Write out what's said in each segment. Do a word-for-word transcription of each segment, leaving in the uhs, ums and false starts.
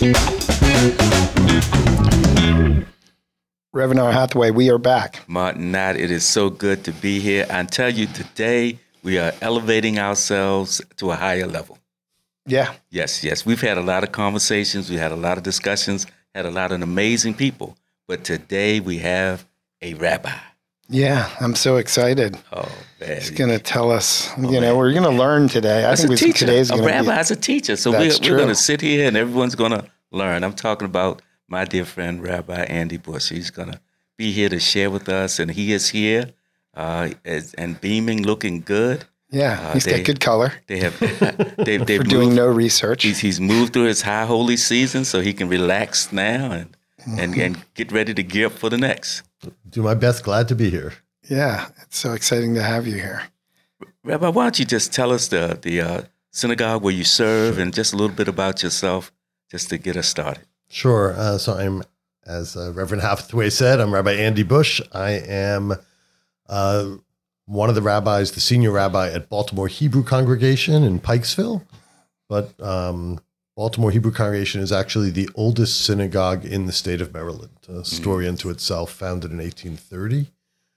Reverend R. Hathaway, we are back. Martin Knott, it is so good to be here. I tell you, today we are elevating ourselves to a higher level. Yeah. Yes, yes. We've had a lot of conversations. We had a lot of discussions, had a lot of amazing people. But today we have a rabbi. Yeah, I'm so excited. Oh, man. He's going to tell us, Oh, you know, man. we're going to learn today. I As think a we, teacher, today's a going to be. rabbi as a teacher. So we're, That's we're going true. to sit here and everyone's going to learn. I'm talking about my dear friend, Rabbi Andy Bush. He's going to be here to share with us, and he is here uh, as, and beaming, looking good. Yeah, Uh, he's they- got good color They have they've, they've for doing moved, no research. he's, he's moved through his high holy season, so he can relax now and Mm-hmm. and, and get ready to gear up for the next. Do my best. Glad to be here. Yeah, it's so exciting to have you here. Rabbi, why don't you just tell us the the uh, synagogue where you serve and just a little bit about yourself, just to get us started. Sure. Uh, so I'm, as uh, Reverend Hathaway said, I'm Rabbi Andy Bush. I am uh, one of the rabbis, the senior rabbi at Baltimore Hebrew Congregation in Pikesville. But um, Baltimore Hebrew Congregation is actually the oldest synagogue in the state of Maryland. A story unto itself, founded in eighteen thirty.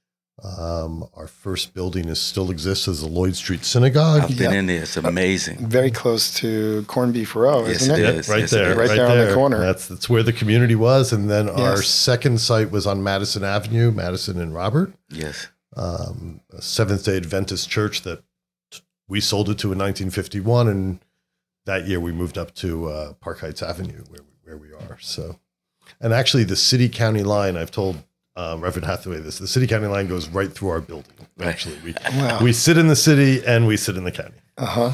Um, our first building is still exists as the Lloyd Street Synagogue. I've been Yep. in there. It's amazing. Very close to Corned Beef Row, Yes, isn't it it? is. Right Yes, it there, is. Right there on the corner. That's that's where the community was, and then our Yes. second site was on Madison Avenue, Madison and Robert, Yes. um, a Seventh Day Adventist church that we sold it to in nineteen fifty-one, and that year we moved up to uh, Park Heights Avenue, where we, where we are. So, and actually, the city county line, I've told um, Reverend Hathaway this. The city county line goes right through our building. Right. Actually, we Wow. we sit in the city and we sit in the county. Uh-huh.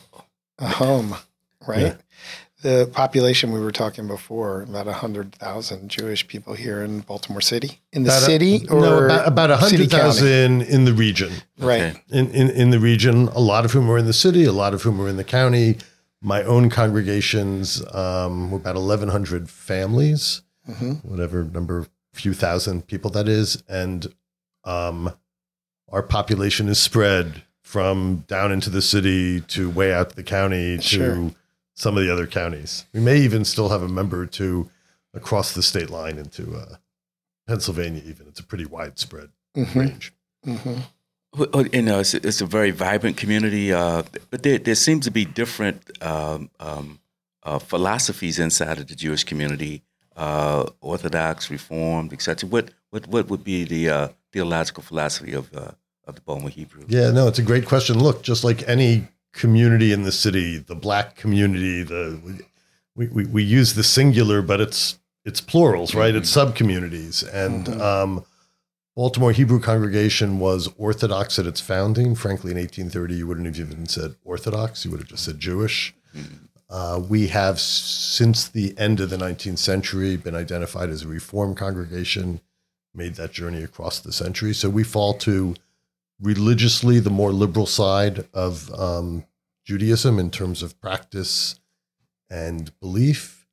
A home, right? Yeah. The population we were talking before, about one hundred thousand Jewish people here in Baltimore City. In the About a- city or no, about, about one city, hundred county? thousand in the region. Right. Okay. in, in, in the region, a lot of whom are in the city, a lot of whom are in the county. My own congregations, um, we're about eleven hundred families, hmm whatever number, few thousand people that is. And um, our population is spread from down into the city to way out to the county to Sure. some of the other counties. We may even still have a member or two across the state line into uh, Pennsylvania even. It's a pretty widespread hmm range. hmm Well, oh, you know, it's, it's a very vibrant community, uh, but there, there seems to be different um, um, uh, philosophies inside of the Jewish community, uh, Orthodox, Reformed, et cetera. What what what would be the uh, theological philosophy of uh, of the Baltimore Hebrew? Yeah, no, it's a great question. Look, just like any community in the city, the Black community, the we we, we use the singular, but it's it's plurals, right? It's sub communities, and Mhm. um, Baltimore Hebrew Congregation was Orthodox at its founding. Frankly, in eighteen thirty, you wouldn't have even said Orthodox; you would have just said Jewish. Uh, we have, since the end of the nineteenth century, been identified as a Reformed congregation, made that journey across the century. So we fall to religiously the more liberal side of um, Judaism in terms of practice and belief.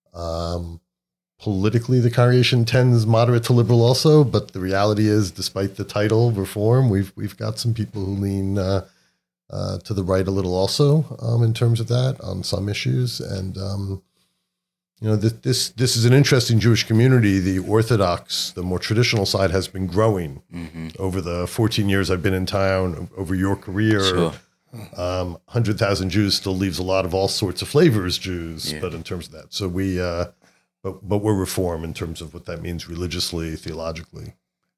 Um, politically, the congregation tends moderate to liberal also, but the reality is, despite the title Reform, we've we've got some people who lean uh, uh, to the right a little also um, in terms of that on some issues. And um, you know, this, this this is an interesting Jewish community. The Orthodox, the more traditional side, has been growing Mm-hmm. over the fourteen years I've been in town. Over your career, Sure. um, one hundred thousand Jews still leaves a lot of all sorts of flavors Jews, Yeah. but in terms of that, so we, uh, but but we're Reform in terms of what that means religiously, theologically.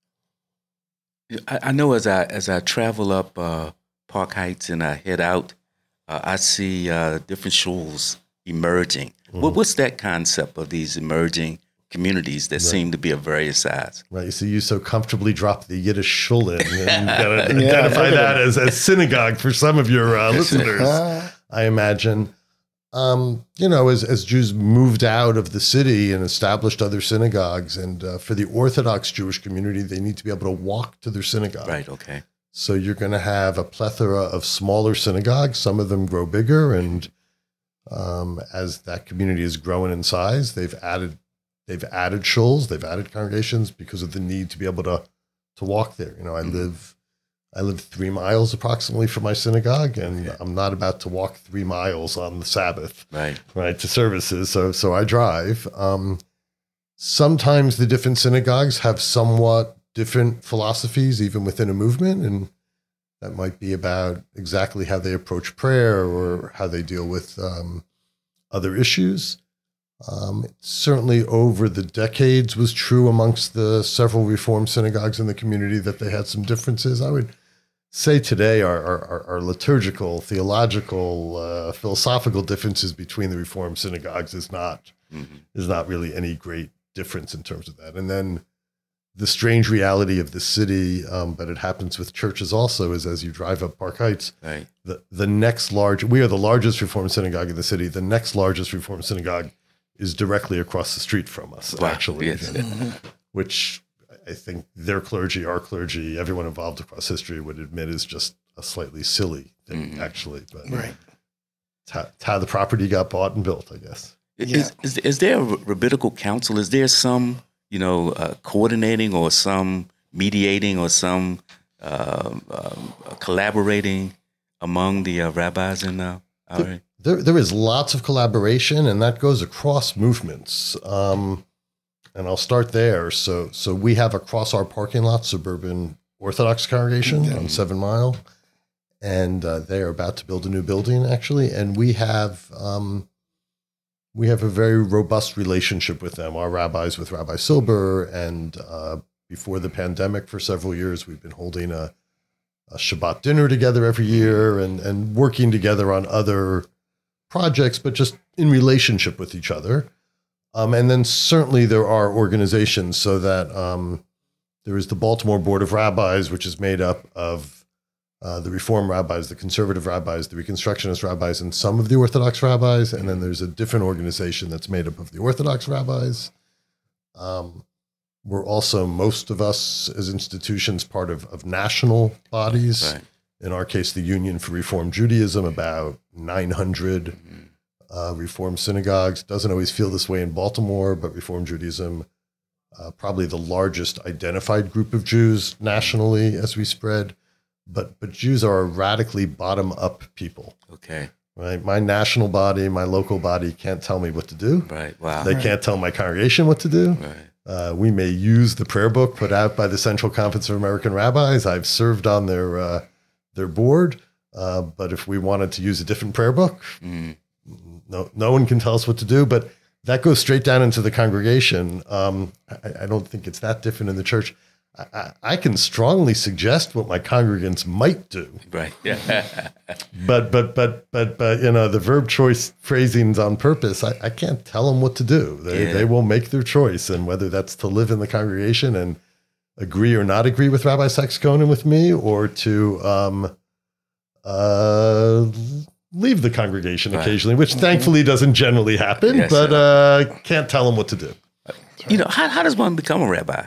I, I know as I as I travel up uh, Park Heights and I head out, uh, I see uh, different shuls emerging. What, what's that concept of these emerging communities that seem to be of various size? Right. You see, you so comfortably drop the Yiddish shul in and gotta Yeah, identify I've heard that as, as synagogue for some of your uh, listeners, Ah, I imagine. Um, you know, as, as Jews moved out of the city and established other synagogues, and uh, for the Orthodox Jewish community, they need to be able to walk to their synagogue. Right. Okay. So you're going to have a plethora of smaller synagogues. Some of them grow bigger, and um, as that community is growing in size, they've added they've added shuls, they've added congregations because of the need to be able to to walk there. You know, I Mhm. live I live three miles approximately from my synagogue, and Okay. I'm not about to walk three miles on the Sabbath, Right. right, to services. So, so I drive. Um, sometimes the different synagogues have somewhat different philosophies, even within a movement, and that might be about exactly how they approach prayer or how they deal with um, other issues. Um, certainly over the decades was true amongst the several Reformed synagogues in the community that they had some differences. I would say today our, our, our liturgical, theological, uh, philosophical differences between the Reformed synagogues is not, Mm-hmm. is not really any great difference in terms of that. And then the strange reality of the city, um, but it happens with churches also, is as you drive up Park Heights, Right. the, the next large, we are the largest Reformed synagogue in the city. The next largest Reformed synagogue is directly across the street from us, Wow. actually, Yes. which I think their clergy, our clergy, everyone involved across history would admit is just a slightly silly thing, Mhm. actually. But Right. it's how, it's how the property got bought and built, I guess. Is, is is there a rabbinical council? Is there some, you know, uh, coordinating or some mediating or some um um, collaborating among the uh, rabbis in uh, our area? There, there is lots of collaboration, and that goes across movements. Um, and I'll start there. So, so we have across our parking lot suburban Orthodox congregation Yeah. on Seven Mile, and uh, they are about to build a new building actually. And we have um, we have a very robust relationship with them. Our rabbis with Rabbi Silber, and uh, before the pandemic, for several years, we've been holding a, a Shabbat dinner together every year, and and working together on other projects, but just in relationship with each other. Um, and then certainly there are organizations, so that um, there is the Baltimore Board of Rabbis, which is made up of uh, the Reform rabbis, the conservative rabbis, the Reconstructionist rabbis, and some of the Orthodox rabbis. And then there's a different organization that's made up of the Orthodox rabbis. Um, we're also, most of us as institutions, part of, of national bodies. Right. In our case, the Union for Reform Judaism, about nine hundred uh, Reform synagogues. Doesn't always feel this way in Baltimore, but Reform Judaism, uh, probably the largest identified group of Jews nationally as we spread. But but Jews are a radically bottom-up people, Okay. right? My national body, my local body can't tell me what to do. Right. Wow. They can't tell my congregation what to do. Right. Uh, we may use the prayer book put out by the Central Conference of American Rabbis. I've served on their uh, their board, uh, but if we wanted to use a different prayer book, Mm. no no one can tell us what to do. But that goes straight down into the congregation. Um, I, I don't think it's that different in the church. I, I, I can strongly suggest what my congregants might do, Right. Yeah. but but but but but you know, the verb choice phrasings on purpose, I, I can't tell them what to do. They Yeah. they will make their choice, and whether that's to live in the congregation and agree or not agree with Rabbi Sykes Cohen with me, or to um, uh, leave the congregation Right. occasionally, which thankfully doesn't generally happen, Yes, but sir. uh, can't tell them what to do. You know, how how does one become a rabbi?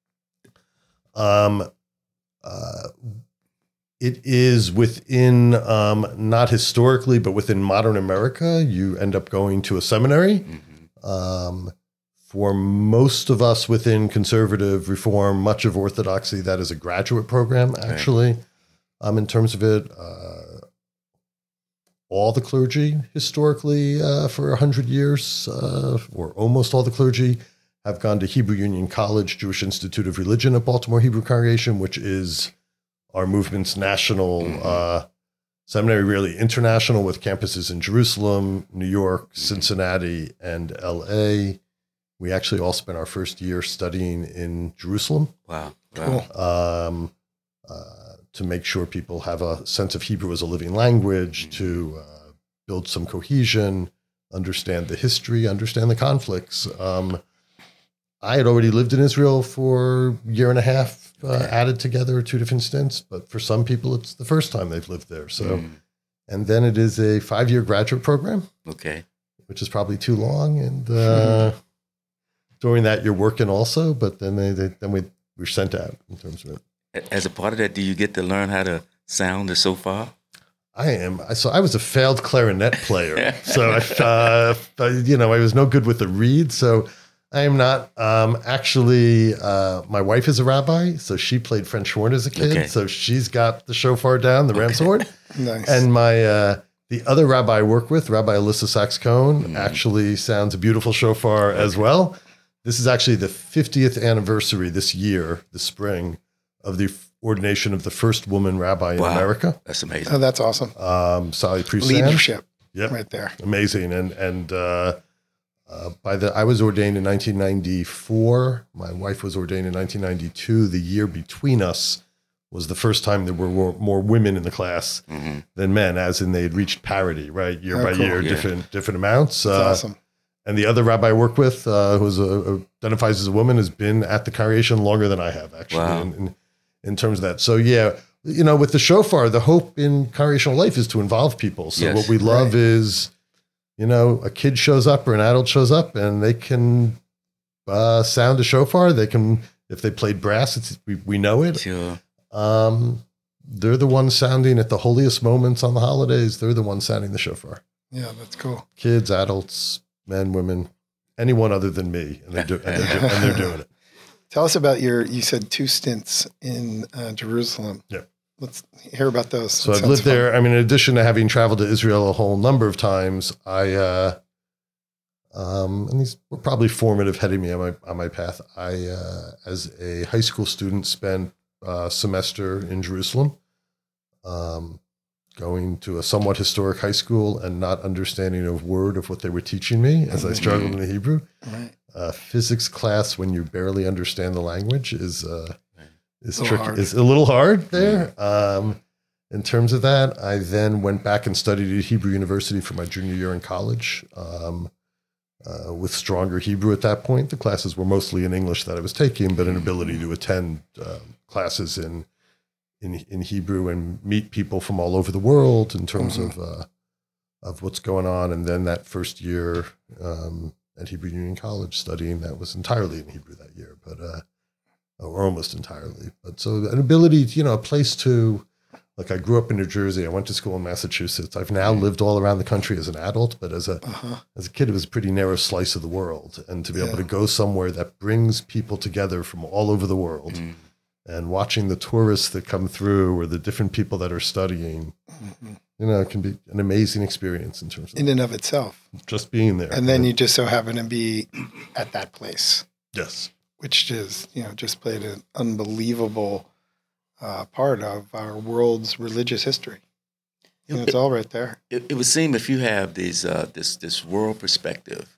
Um, uh, it is within, um, not historically, but within modern America, you end up going to a seminary. Mm-hmm. Um, for most of us within conservative reform, much of Orthodoxy, that is a graduate program, actually. Um, in terms of it, uh, all the clergy historically uh, for a hundred years, uh, or almost all the clergy, have gone to Hebrew Union College, Jewish Institute of Religion at Baltimore Hebrew Congregation, which is our movement's national Mhm. uh, seminary, really international, with campuses in Jerusalem, New York, Cincinnati, and L A. We actually all spent our first year studying in Jerusalem. Wow. Cool. Wow. Um, uh, to make sure people have a sense of Hebrew as a living language, to uh, build some cohesion, understand the history, understand the conflicts. Um, I had already lived in Israel for a year and a half, uh, Okay. added together two different stints, but for some people, it's the first time they've lived there. So, Mm. and then it is a five-year graduate program, Okay. which is probably too long. And uh, during that, you're working also, but then they, they then we we're sent out in terms of it. As a part of that, do you get to learn how to sound the shofar? I am. So I was a failed clarinet player. So, I, uh, I- you know, I was no good with the reed. So I am not. Um, actually, uh, my wife is a rabbi, so she played French horn as a kid. Okay. So she's got the shofar down, the ram's horn. Nice. And my uh, the other rabbi I work with, Rabbi Alyssa Sachs-Cohn, Mm. actually sounds a beautiful shofar as well. This is actually the fiftieth anniversary this year, this spring, of the ordination of the first woman rabbi in Wow. America, That's amazing. Oh, that's awesome. um, Sally Priesand. Leadership Yep. right there. Amazing. And and uh, uh, by the I was ordained in nineteen ninety-four. My wife was ordained in nineteen ninety-two. The year between us was the first time there were more, more women in the class hmm than men, as in they had reached parity, right, year Oh, by cool. year, Yeah. different different amounts. That's Uh, awesome. And the other rabbi I work with, uh, who is a, identifies as a woman, has been at the congregation longer than I have, actually, Wow. in, in, in terms of that. So, yeah, you know, with the shofar, the hope in congregational life is to involve people. So Yes. what we love Right. is, you know, a kid shows up or an adult shows up and they can uh, sound a shofar. They can, if they played brass, it's, we, we know it. Sure. Um, they're the ones sounding at the holiest moments on the holidays. They're the ones sounding the shofar. Yeah, that's cool. Kids, adults, men, women, anyone other than me, and they're, do, and they're, do, and they're doing it. Tell us about your, you said two stints in uh, Jerusalem. Yeah. Let's hear about those. So That I've sounds lived fun. there. I mean, in addition to having traveled to Israel a whole number of times, I, uh, um, and these were probably formative heading me on my, on my path. I, uh, as a high school student, spent a semester in Jerusalem, um, going to a somewhat historic high school and not understanding a word of what they were teaching me as I struggled in the Hebrew. Right. Uh, physics class, when you barely understand the language, is uh, is A little tricky. hard. Is a little hard there. Um, in terms of that, I then went back and studied at Hebrew University for my junior year in college. Um, uh, with stronger Hebrew at that point, the classes were mostly in English that I was taking, but an ability to attend uh, classes in in in Hebrew and meet people from all over the world in terms Mhm. of uh, of what's going on. And then that first year. Um, at Hebrew Union College studying that was entirely in Hebrew that year, but uh, or almost entirely. But so an ability, you know, a place to, like I grew up in New Jersey. I went to school in Massachusetts. I've now lived all around the country as an adult, but as a Uh-huh. as a kid, it was a pretty narrow slice of the world. And to be able Yeah. to go somewhere that brings people together from all over the world Mm. and watching the tourists that come through or the different people that are studying, Mhm. you know, it can be an amazing experience in terms of In and of itself. just being there. And then you just so happen to be at that place, yes. which is, you know, just played an unbelievable uh, part of our world's religious history. You know, it's all right there. It, it would seem if you have these uh, this this world perspective,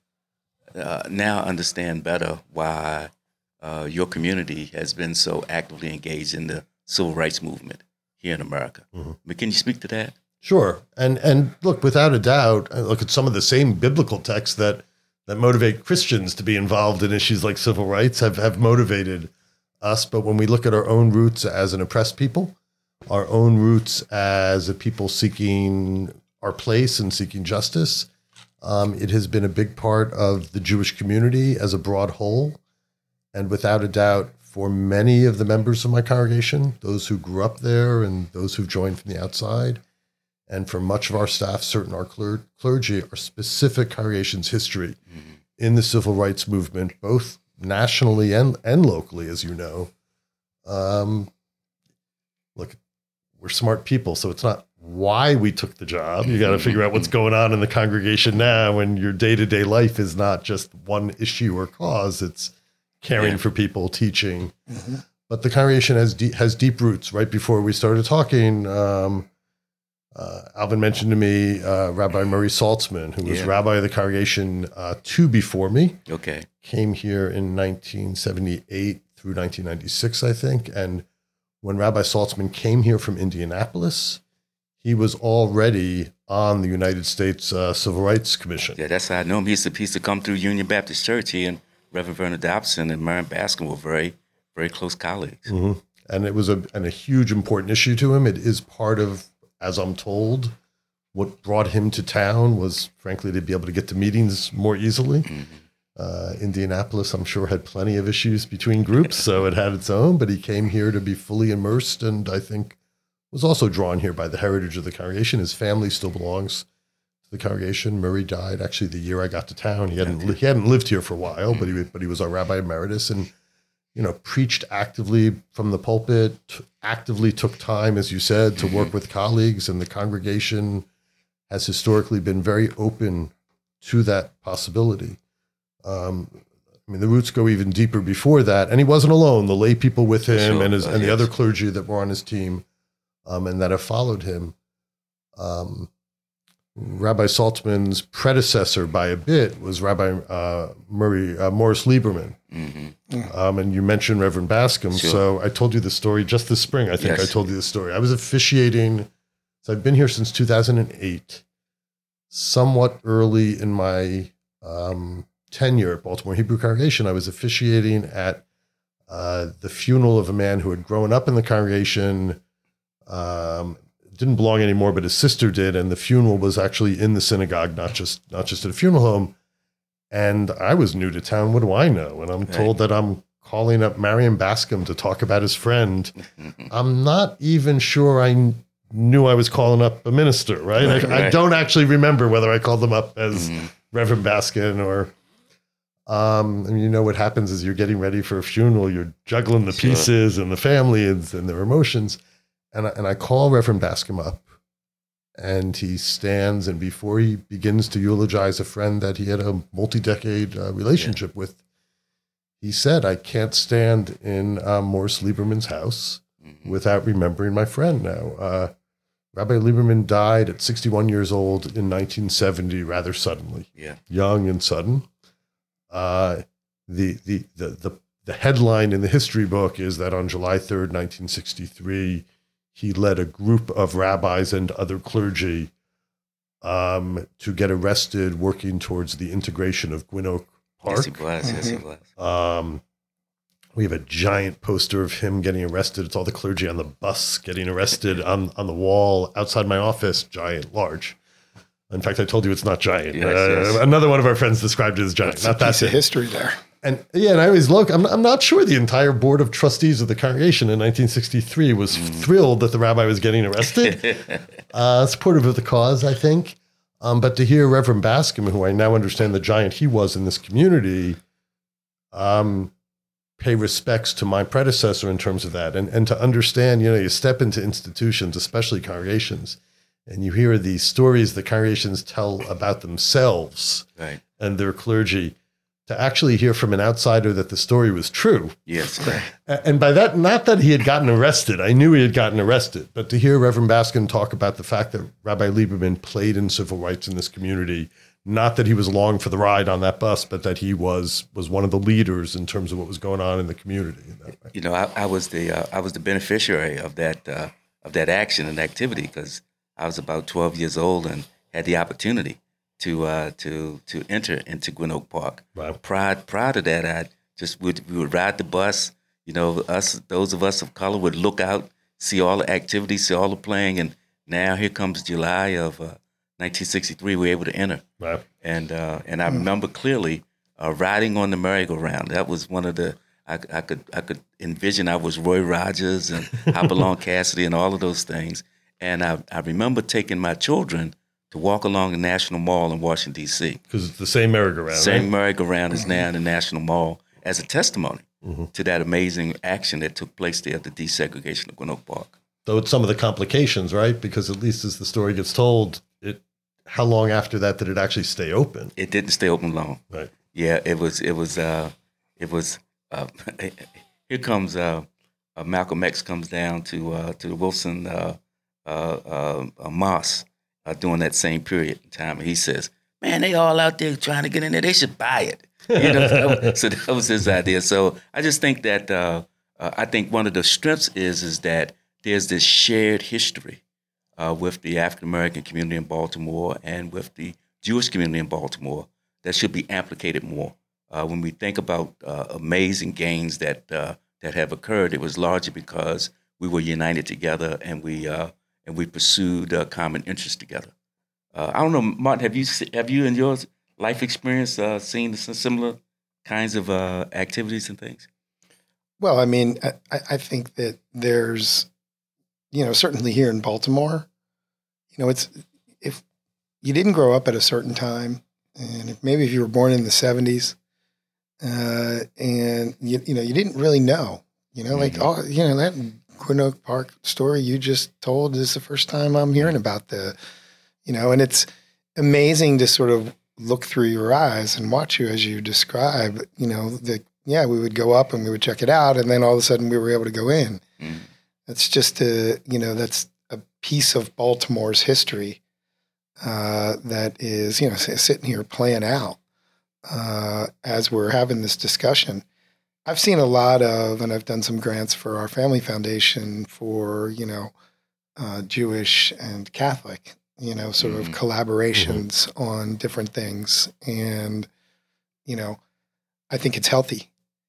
uh, now understand better why uh, your community has been so actively engaged in the civil rights movement here in America. Mhm. But can you speak to that? Sure. And and look, without a doubt, I look at some of the same biblical texts that that motivate Christians to be involved in issues like civil rights have, have motivated us. But when we look at our own roots as an oppressed people, our own roots as a people seeking our place and seeking justice, um, it has been a big part of the Jewish community as a broad whole. And without a doubt, for many of the members of my congregation, those who grew up there and those who've joined from the outside, and for much of our staff, certain our cler- clergy, our specific congregation's history Mhm. in the civil rights movement, both nationally and, and locally, as you know. Um, look, we're smart people, so it's not why we took the job. You got to figure out what's going on in the congregation now, and your day-to-day life is not just one issue or cause. It's caring Yeah. for people, teaching. Mm-hmm. But the congregation has de- has deep roots. Right before we started talking, um, uh, Alvin mentioned to me uh, Rabbi Murray Saltzman, who was Yeah. rabbi of the congregation uh, two before me, Okay. came here in nineteen seventy-eight through nineteen ninety-six, I think. And when Rabbi Saltzman came here from Indianapolis, he was already on the United States uh, Civil Rights Commission. Yeah, that's how I know him. He used to, he used to come through Union Baptist Church. He and Reverend Vernon Dobson and Marion Baskin were very, very close colleagues. Mhm. And it was a, and a huge important issue to him. It is part of, as I'm told, what brought him to town was, frankly, to be able to get to meetings more easily. Mhm. Uh, Indianapolis, I'm sure, had plenty of issues between groups, so it had its own, but he came here to be fully immersed and I think was also drawn here by the heritage of the congregation. His family still belongs to the congregation. Murray died actually the year I got to town. He hadn't he hadn't lived here for a while, but he but he was our rabbi emeritus, and you know preached actively from the pulpit. Actively took time, as you said, to work with colleagues, and the congregation has historically been very open to that possibility. Um, I mean, the roots go even deeper before that, and he wasn't alone. The lay people with him Sure. and his Uh, and the yes. other clergy that were on his team, um, and that have followed him. Um, Rabbi Saltzman's predecessor by a bit was Rabbi uh, Murray uh, Morris Lieberman, Mm-hmm. um, and you mentioned Reverend Bascom. Sure. So I told you the story just this spring. I think Yes. I told you the story. I was officiating. So I've been here since two thousand eight. Somewhat early in my um, tenure at Baltimore Hebrew Congregation, I was officiating at uh, the funeral of a man who had grown up in the congregation. Um, didn't belong anymore, but his sister did, and the funeral was actually in the synagogue, not just not just at a funeral home. And I was new to town. What do I know? And I'm Right. told that I'm calling up Marion Bascom to talk about his friend. I'm not even sure I kn- knew I was calling up a minister, right? Right, I, I right. don't actually remember whether I called them up as Mhm. Reverend Baskin or. Um, and you know what happens is you're getting ready for a funeral, you're juggling the Sure. pieces and the family and, and their emotions. And I, and I call Reverend Bascom up, and he stands, and before he begins to eulogize a friend that he had a multi-decade uh, relationship with, he said, "I can't stand in uh, Morris Lieberman's house Mhm. without remembering my friend now." Uh, Rabbi Lieberman died at sixty-one years old in nineteen seventy, rather suddenly, Yeah. young and sudden. Uh, the, the, the, the, the headline in the history book is that on July third, nineteen sixty-three, he led a group of rabbis and other clergy um, to get arrested working towards the integration of Gwynn Oak Yes, he Park. was. Yes, he was. Um, we have a giant poster of him getting arrested. It's all the clergy on the bus getting arrested on, on the wall outside my office, giant, large. In fact, I told you it's not giant. Yes, Uh, yes. Another one of our friends described it as giant. It's a not that piece of big. history there. And yeah, and I always look, I'm, I'm not sure the entire board of trustees of the congregation in nineteen sixty-three was thrilled that the rabbi was getting arrested. uh, supportive of the cause, I think. Um, but to hear Reverend Bascom, who I now understand the giant he was in this community, um, pay respects to my predecessor in terms of that, and, and to understand, you know, you step into institutions, especially congregations, and you hear these stories the congregations tell about themselves Right. and their clergy, to actually hear from an outsider that the story was true. Yes. A- And by that, not that he had gotten arrested. I knew he had gotten arrested, but to hear Reverend Baskin talk about the fact that Rabbi Lieberman played in civil rights in this community, not that he was along for the ride on that bus, but that he was was one of the leaders in terms of what was going on in the community. In that way. You know, I, I was the uh, I was the beneficiary of that uh, of that action and activity because I was about twelve years old and had the opportunity to uh, to to enter into Gwynn Oak Park. Wow. Prior prior to that, I just would we would ride the bus. You know, us those of us of color would look out, see all the activities, see all the playing, and now here comes July of uh, nineteen sixty-three. We were able to enter, Wow. and uh, and I remember clearly uh, riding on the merry-go-round. That was one of the I, I could I could envision. I was Roy Rogers and Hopalong Cassidy and all of those things. And I I remember taking my children to walk along the National Mall in Washington, D C. Because it's the same merry-go-round. Same right? merry-go-round is now in the National Mall as a testimony Mhm. to that amazing action that took place there at the desegregation of Gwynn Oak Park. Though it's some of the complications, right? Because at least as the story gets told, it how long after that did it actually stay open? It didn't stay open long. Right. Yeah, it was. It was. Uh, it was. Uh, here comes uh, uh, Malcolm X comes down to uh, to the Wilson uh, uh, uh, uh, Mosque uh, during that same period in time, and he says, "Man, they all out there trying to get in there. They should buy it." You know, that was- so that was his idea. So I just think that uh, uh, I think one of the strengths is is that there's this shared history uh, with the African American community in Baltimore and with the Jewish community in Baltimore that should be amplified more. Uh, when we think about uh, amazing gains that uh, that have occurred, it was largely because we were united together and we uh, and we pursued uh, common interests together. Uh, I don't know, Martin. Have you se- have you in your life experience uh, seen some similar kinds of uh, activities and things? Well, I mean, I, I think that there's, you know, certainly here in Baltimore, you know, it's if you didn't grow up at a certain time, and if, maybe if you were born in the seventies, uh, and you you know you didn't really know, you know, like Mhm. oh, you know that Quinn Oak Park story you just told is the first time I'm hearing about the, you know, and it's amazing to sort of look through your eyes and watch you as you describe, you know, the yeah we would go up and we would check it out, and then all of a sudden we were able to go in. Mhm. That's just a you know that's a piece of Baltimore's history. Uh, that is, you know, sitting here playing out uh, as we're having this discussion. I've seen a lot of, and I've done some grants for our family foundation for, you know, uh, Jewish and Catholic, you know, sort of Mhm. collaborations on different things. And, you know, I think it's healthy.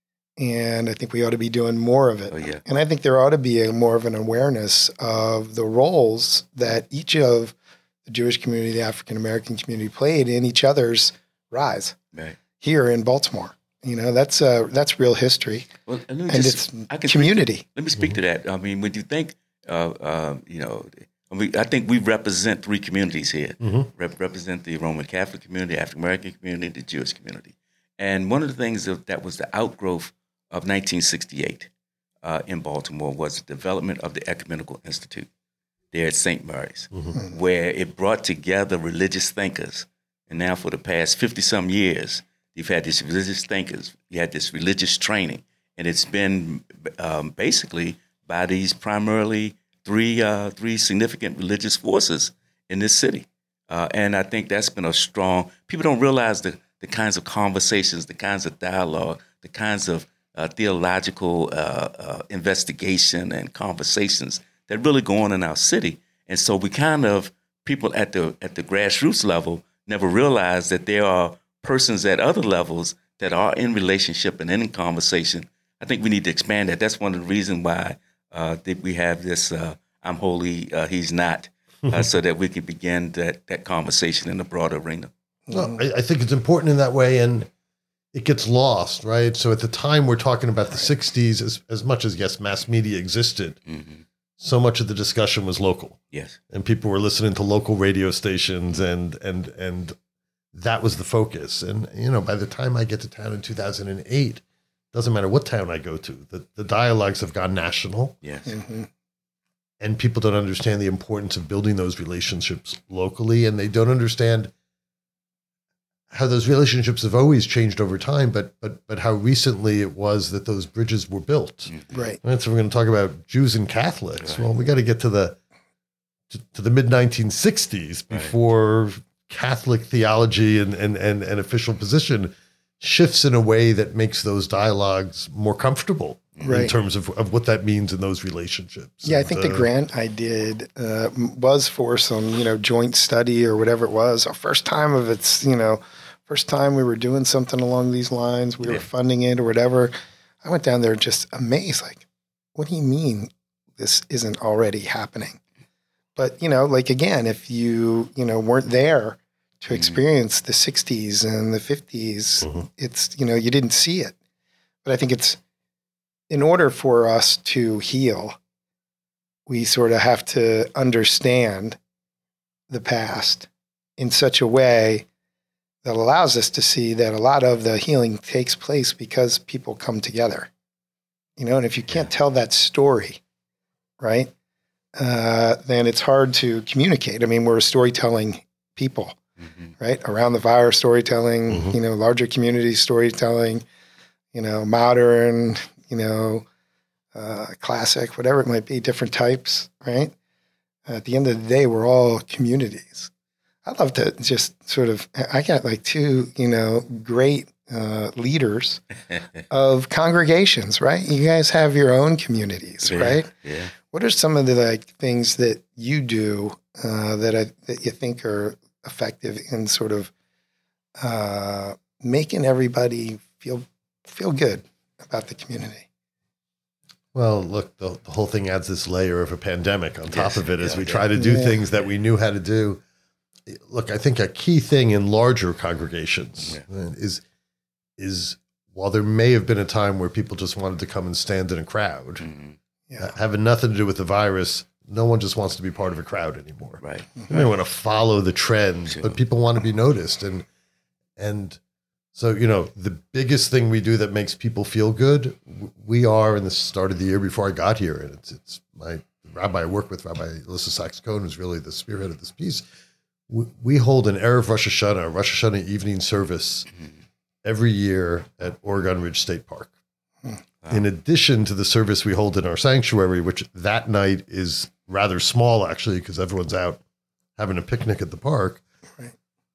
And I think we ought to be doing more of it. Oh, yeah. And I think there ought to be a more of an awareness of the roles that each of the Jewish community, the African American community played in each other's rise Right. here in Baltimore. You know, that's uh, that's real history, Well, and let me and just- it's I can community. Let me speak to that. I mean, when you think, uh, uh, you know, I mean, I think we represent three communities here. Mhm. Rep- represent the Roman Catholic community, African American community, the Jewish community. And one of the things that, that was the outgrowth of nineteen sixty-eight uh, in Baltimore was the development of the Ecumenical Institute there at Saint Mary's, Mhm. where it brought together religious thinkers. And now for the past fifty-some years, you've had these religious thinkers, you had this religious training, and it's been um, basically by these primarily three uh, three significant religious forces in this city. Uh, and I think that's been a strong, people don't realize the, the kinds of conversations, the kinds of dialogue, the kinds of uh, theological uh, uh, investigation and conversations that really go on in our city. And so we kind of, people at the at the grassroots level never realize that there are persons at other levels that are in relationship and in conversation. I think we need to expand that. That's one of the reasons why uh, that we have this uh, I'm holy, uh, he's not, uh, so that we can begin that, that conversation in the broader arena. No, I, I think it's important in that way, and it gets lost, right? So at the time we're talking about the sixties, as, as much as, yes, mass media existed, Mm-hmm. so much of the discussion was local. Yes. And people were listening to local radio stations, and and and that was the focus. And, you know, by the time I get to town in two thousand eight, doesn't matter what town I go to, the, the dialogues have gone national, Yes. Mm-hmm. and people don't understand the importance of building those relationships locally, and they don't understand how those relationships have always changed over time, but but but how recently it was that those bridges were built. Mm-hmm. Right. Right, so we're going to talk about Jews and Catholics. Right. Well, we got to get to the to, to the mid nineteen sixties Right. before Catholic theology and, and and and official position shifts in a way that makes those dialogues more comfortable in Right. terms of, of what that means in those relationships. Yeah, I And, think the uh, grant I did uh, m- was for some, you know, joint study or whatever it was. Our first time of its, you know, first time we were doing something along these lines. We Yeah. were funding it or whatever. I went down there just amazed, like, what do you mean this isn't already happening? But, you know, like, again, if you, you know, weren't there to Mhm. experience the sixties and the fifties, Mhm. it's, you know, you didn't see it. But I think it's, in order for us to heal, we sort of have to understand the past in such a way that allows us to see that a lot of the healing takes place because people come together. You know, and if you can't tell that story, right, uh, then it's hard to communicate. I mean, we're a storytelling people, Mhm. right? Around the fire storytelling, Mhm. you know, larger community storytelling, you know, modern, you know, uh, classic, whatever it might be, different types, right? At the end of the day, we're all communities. I'd love to just sort of, I got like two, you know, great uh, leaders of congregations, right? You guys have your own communities, Yeah. right? Yeah. What are some of the like things that you do uh, that I, that you think are effective in sort of uh, making everybody feel feel good about the community? Well, look, the, the whole thing adds this layer of a pandemic on top Yes. of it as Yeah, we yeah. try to do Yeah. things that we knew how to do. Look, I think a key thing in larger congregations Yeah. uh, is is while there may have been a time where people just wanted to come and stand in a crowd, Mhm. Yeah, having nothing to do with the virus, no one just wants to be part of a crowd anymore. Right. They may want to follow the trends, Sure. but people want to be noticed. And and so, you know, the biggest thing we do that makes people feel good, w- we are in the start of the year before I got here, and it's it's my rabbi I work with, Rabbi Alyssa Sachs-Cohen, who's really the spearhead of this piece. We, we hold an Erev Rosh Hashanah, a Rosh Hashanah evening service every year at Oregon Ridge State Park. Wow. In addition to the service we hold in our sanctuary, which that night is rather small, actually, because everyone's out having a picnic at the park, Right.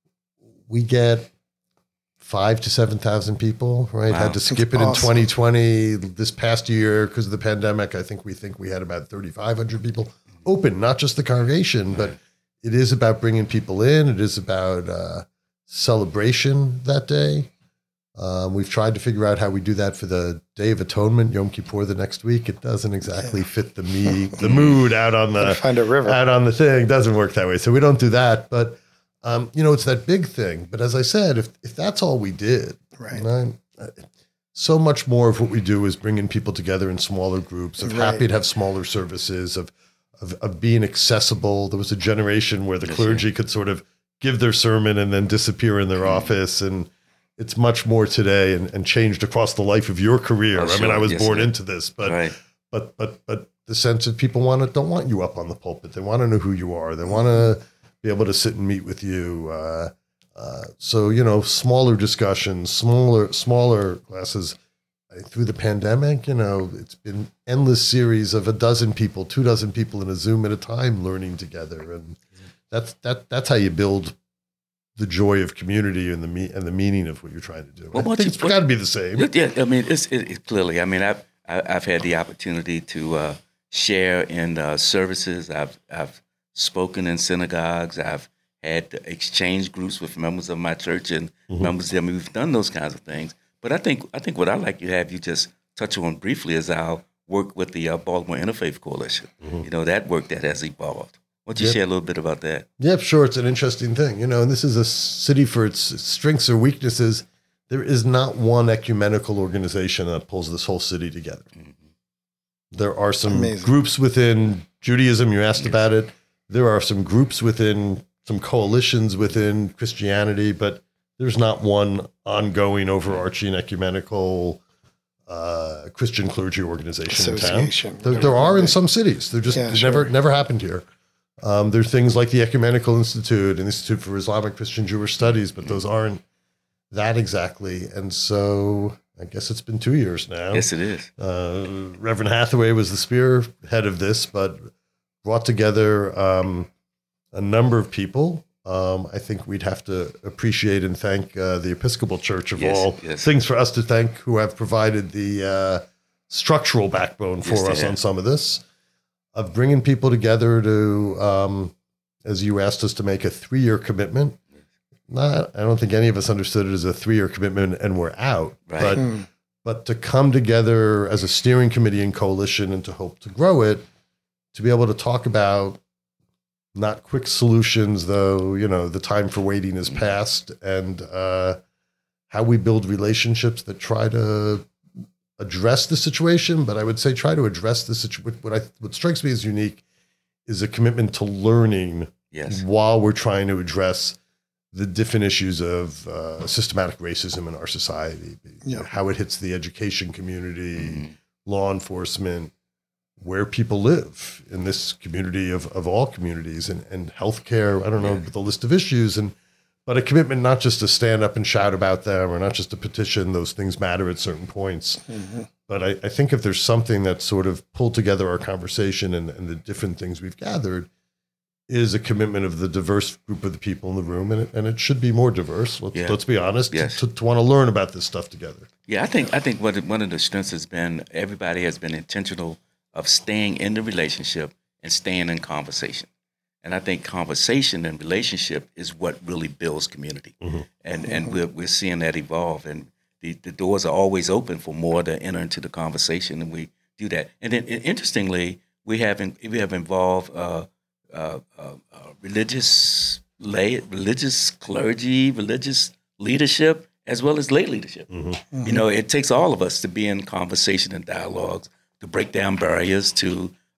we get five to seven thousand people. Right, Wow. had to skip it That's in awesome. twenty twenty. This past year, because of the pandemic, I think we think we had about thirty-five hundred people open, not just the congregation, but it is about bringing people in. It is about uh, celebration that day. Um, we've tried to figure out how we do that for the Day of Atonement, Yom Kippur, the next week. It doesn't exactly fit the me, the mood out on Gotta the find a river. out on the thing. It doesn't work that way, so we don't do that. But um, you know, it's that big thing. But as I said, if if that's all we did, Right. and I'm, uh, so much more of what we do is bringing people together in smaller groups. Of Right. happy to have smaller services. Of of, of being accessible. There was a generation where the Yes, clergy could sort of give their sermon and then disappear in their Mm-hmm. office, and it's much more today and, and changed across the life of your career. Oh, I mean, sure. I was Yes, born sir. into this, but Right. but but but the sense of people want to don't want you up on the pulpit. They want to know who you are. They want to be able to sit and meet with you. Uh, uh, so you know, smaller discussions, smaller smaller classes. I- Through the pandemic, you know, it's been endless series of a dozen people, two dozen people in a Zoom at a time learning together, and that's that that's how you build the joy of community and the me- and the meaning of what you're trying to do. Well, I what think you- it's got to be the same. Yeah, I mean, it's it, it, clearly. I mean, I've I- I've had the opportunity to uh, share in uh, services. I've I've spoken in synagogues. I've had exchange groups with members of my church and Mhm. members. I mean, we've done those kinds of things. But I think I think what I'd like to have you just touch on briefly is our work with the uh, Baltimore Interfaith Coalition. Mhm. You know, that work that has evolved. Why don't you Yep. share a little bit about that? Yeah, sure. It's an interesting thing, you know, and this is a city for its strengths or weaknesses. There is not one ecumenical organization that pulls this whole city together. There are some Amazing. groups within Judaism. You asked about it. There are some groups within some coalitions within Christianity, but there's not one ongoing, overarching ecumenical uh, Christian clergy organization in town. Association. There, there are in some cities. They're just Yeah, it never sure. never happened here. Um, there are things like the Ecumenical Institute and Institute for Islamic Christian Jewish Studies, but those aren't that exactly. And so I guess it's been two years now. Yes, it is. Uh, Reverend Hathaway was the spearhead of this, but brought together um, a number of people. Um, I think we'd have to appreciate and thank uh, the Episcopal Church of Yes, all yes. things for us to thank, who have provided the uh, structural backbone for Yes, they us on have. some of this, of bringing people together to, um, as you asked us to make a three-year commitment. Not, I don't think any of us understood it as a three-year commitment and we're out, Right. but Hmm. but to come together as a steering committee and coalition and to hope to grow it, to be able to talk about not quick solutions, though, you know, the time for waiting is past, and uh, how we build relationships that try to address the situation. But I would say try to address the situation. What I what strikes me as unique is a commitment to learning Yes. while we're trying to address the different issues of uh, systematic racism in our society, you know, Yeah. how it hits the education community, Mhm. law enforcement, where people live in this community of, of all communities, and, and healthcare. I don't know Yeah. the list of issues, and but a commitment not just to stand up and shout about them, or not just to petition those things matter at certain points. Mhm. But I, I think if there's something that sort of pulled together our conversation and, and the different things we've gathered, is a commitment of the diverse group of the people in the room, and it, and it should be more diverse. Let's, Yeah. let's be honest, Yes. to, to want to learn about this stuff together. Yeah, I think I think one of, one of the strengths has been everybody has been intentional of staying in the relationship and staying in conversation. And I think conversation and relationship is what really builds community. Mhm. And and we're we're seeing that evolve, and the, the doors are always open for more to enter into the conversation, and we do that. And then i- interestingly, we have in, we have involved uh, uh, uh, uh, religious lay religious clergy, religious leadership, as well as lay leadership. Mhm. You know, it takes all of us to be in conversation and dialogues to break down barriers, to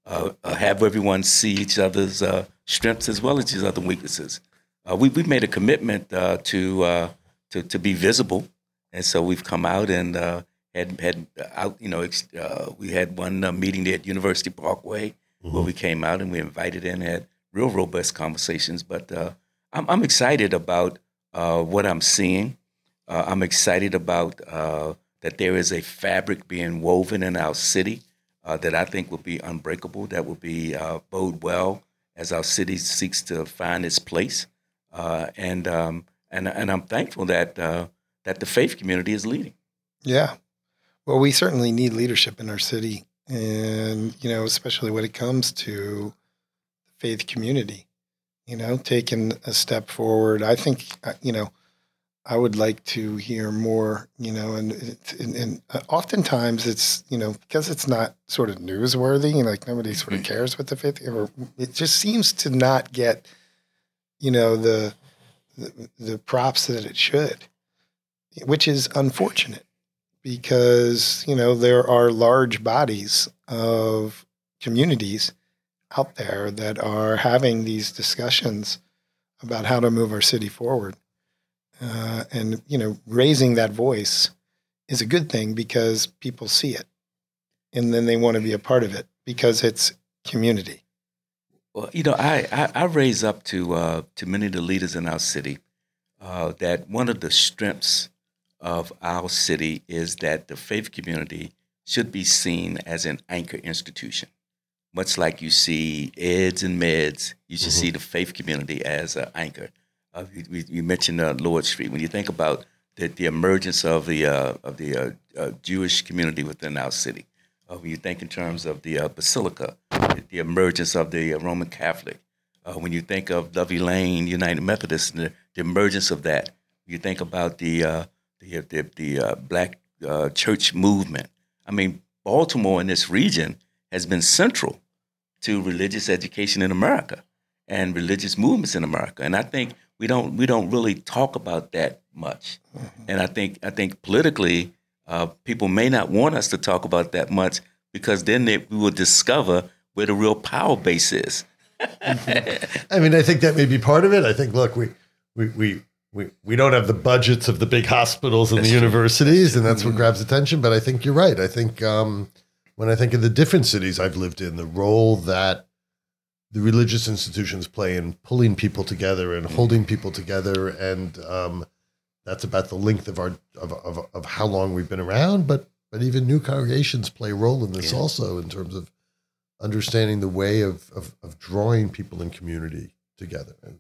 uh, uh, have everyone see each other's uh, strengths as well as each other's weaknesses. Uh, we we made a commitment uh, to uh, to to be visible, and so we've come out and uh, had had out. You know, ex- uh, we had one uh, meeting there at University Parkway mm-hmm. where we came out and we invited in, had real robust conversations. But uh, I'm I'm excited about uh, what I'm seeing. Uh, I'm excited about uh, that there is a fabric being woven in our city uh, that I think will be unbreakable. That will be uh, bode well as our city seeks to find its place. Uh, and um, and and I'm thankful that uh, that the faith community is leading. Yeah, well, we certainly need leadership in our city, and you know, especially when it comes to the faith community. You know, taking a step forward. I think you know, I would like to hear more. You know, and and, and oftentimes it's you know because it's not sort of newsworthy, and like nobody sort of cares what the faith. It just seems to not get. You know, the, the the props that it should, which is unfortunate because, you know, there are large bodies of communities out there that are having these discussions about how to move our city forward. Uh, and, you know, raising that voice is a good thing because people see it and then they want to be a part of it because it's community. Well, you know, I, I, I raise up to uh, to many of the leaders in our city uh, that one of the strengths of our city is that the faith community should be seen as an anchor institution. Much like you see eds and meds, you should mm-hmm. see the faith community as an anchor. Uh, you, you mentioned uh, Lord Street. When you think about the, the emergence of the uh, of the uh, uh, Jewish community within our city, uh, when you think in terms of the uh, Basilica, the emergence of the Roman Catholic. Uh, when you think of Lovey Lane United Methodist, the, the emergence of that. You think about the uh, the the, the uh, Black uh, church movement. I mean, Baltimore in this region has been central to religious education in America and religious movements in America. And I think we don't we don't really talk about that much. Mm-hmm. And I think I think politically, uh, people may not want us to talk about that much because then they, we will discover where the real power base is. I mean, I think that may be part of it. I think, look, we we we we, we don't have the budgets of the big hospitals and that's the true. universities, and that's mm-hmm. what grabs attention. But I think you're right. I think um, when I think of the different cities I've lived in, the role that the religious institutions play in pulling people together and holding people together, and um, that's about the length of our of, of of how long we've been around. But but even new congregations play a role in this yeah. also in terms of understanding the way of, of, of drawing people in community together. And,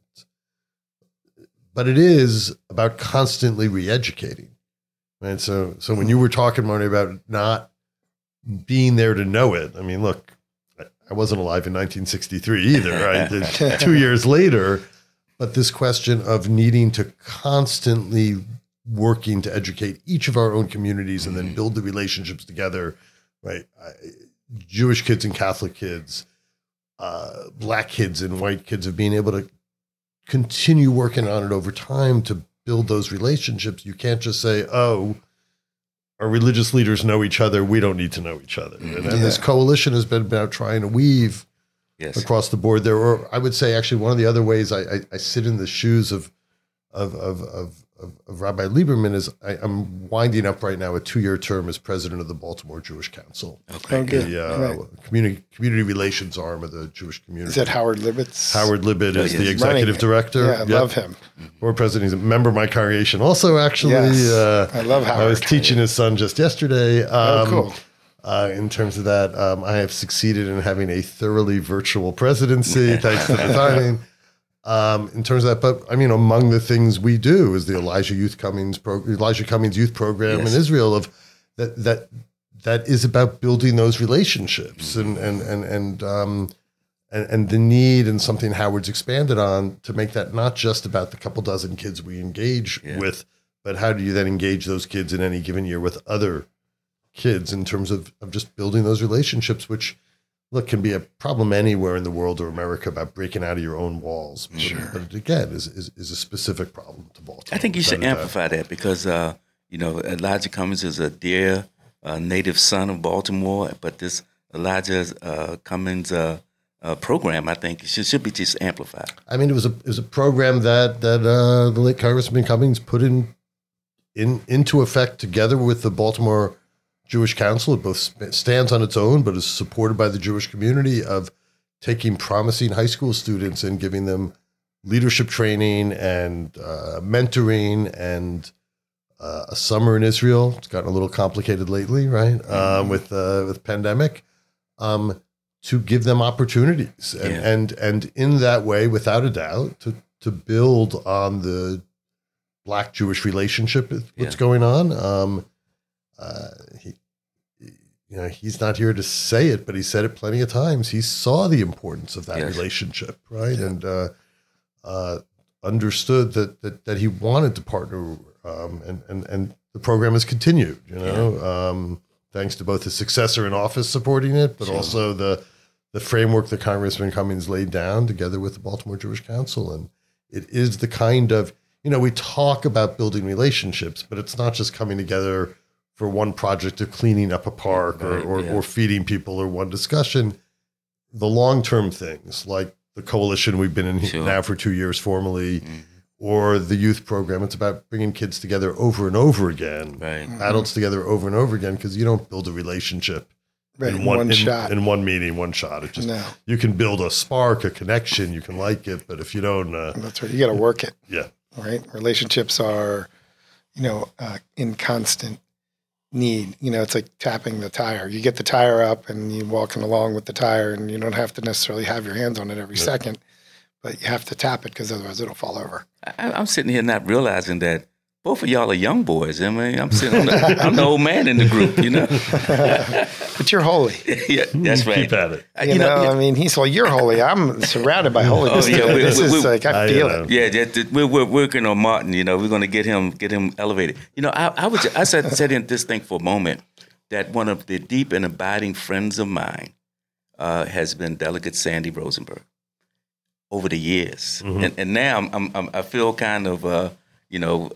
but it is about constantly re-educating, right? So, so when you were talking, Marty, about not being there to know it, I mean, look, I wasn't alive in nineteen sixty-three either, right? Two years later, but this question of needing to constantly working to educate each of our own communities and then build the relationships together, right? I, Jewish kids and Catholic kids, uh, Black kids and white kids, of being able to continue working on it over time to build those relationships. You can't just say, oh, our religious leaders know each other, we don't need to know each other. And, and yeah. this coalition has been about trying to weave yes. across the board. There were, I would say, actually, one of the other ways I, I, I sit in the shoes of of of of, of, of Rabbi Lieberman is I, I'm winding up right now a two-year term as president of the Baltimore Jewish Council. Okay, good. The uh, right. community community relations arm of the Jewish community. Is that Howard Libet's? Howard Libet is the executive director. Yeah, I yep. love him. Or president. He's a member of my congregation. Also, actually, yes. uh, I love Howard. I was teaching his son just yesterday. Um, oh, cool. Uh, in terms of that, um, I have succeeded in having a thoroughly virtual presidency, thanks to the timing. Um, in terms of that, but I mean, among the things we do is the Elijah Youth Cummings pro- Elijah Cummings Youth Program yes. in Israel. Of that that that is about building those relationships and and and and um, and, and the need, and something Howard's expanded on, to make that not just about the couple dozen kids we engage yeah. with, but how do you then engage those kids in any given year with other kids in terms of, of just building those relationships, which, look, can be a problem anywhere in the world or America about breaking out of your own walls. Sure. But, but again, is, is is a specific problem to Baltimore. I think you should amplify that, because, uh, you know, Elijah Cummings is a dear uh, native son of Baltimore, but this Elijah uh, Cummings uh, uh, program, I think, should, should be just amplified. I mean, it was a it was a program that that uh, the late Congressman Cummings put in in into effect together with the Baltimore Jewish Council. It both stands on its own, but is supported by the Jewish community, of taking promising high school students and giving them leadership training and uh, mentoring and uh, a summer in Israel. It's gotten a little complicated lately, right? Um, with uh, with pandemic, um, to give them opportunities, and, Yeah. and and in that way, without a doubt, to to build on the Black Jewish relationship, what's Yeah. going on. Um, uh, he, you know, he's not here to say it, but he said it plenty of times. He saw the importance of that Yes. relationship, right? And uh, uh, understood that, that that he wanted to partner, um, and and and the program has continued. You know, um, thanks to both his successor in office supporting it, but Sure. also the the framework that Congressman Cummings laid down together with the Baltimore Jewish Council. And it is the kind of, you know, we talk about building relationships, but it's not just coming together for one project of cleaning up a park or, Right, or, yeah. or feeding people or one discussion. The long-term things like the coalition we've been in Sure. now for two years formally, Mhm. or the youth program. It's about bringing kids together over and over again, Right. adults together over and over again, because you don't build a relationship Right, in in one, one in, shot. in one meeting, one shot. It just No, you can build a spark, a connection, you can like it, but if you don't, uh, that's right. You got to work it. yeah, Right. Relationships are, you know, uh, in constant need. You know, it's like tapping the tire. You get the tire up and you walking along with the tire, and you don't have to necessarily have your hands on it every Yeah. second, but you have to tap it because otherwise it'll fall over. I, I'm sitting here not realizing that both of y'all are young boys. I mean, I'm sitting, I'm the, I'm the old man in the group, you know. But you're holy. Yeah, that's right. keep at it. Uh, You, know, I mean, he's well, you're holy. I'm surrounded by holiness. Oh, yeah, today. we- this we- is we- like, I I, feel uh, it. Yeah, that, that- we're, we're working on Martin. You know, we're going to get him get him elevated. You know, I, I was I said said in this thing for a moment that one of the deep and abiding friends of mine uh, has been Delegate Sandy Rosenberg over the years, Mhm. and and now I'm, I'm, I'm I feel kind of uh, you know.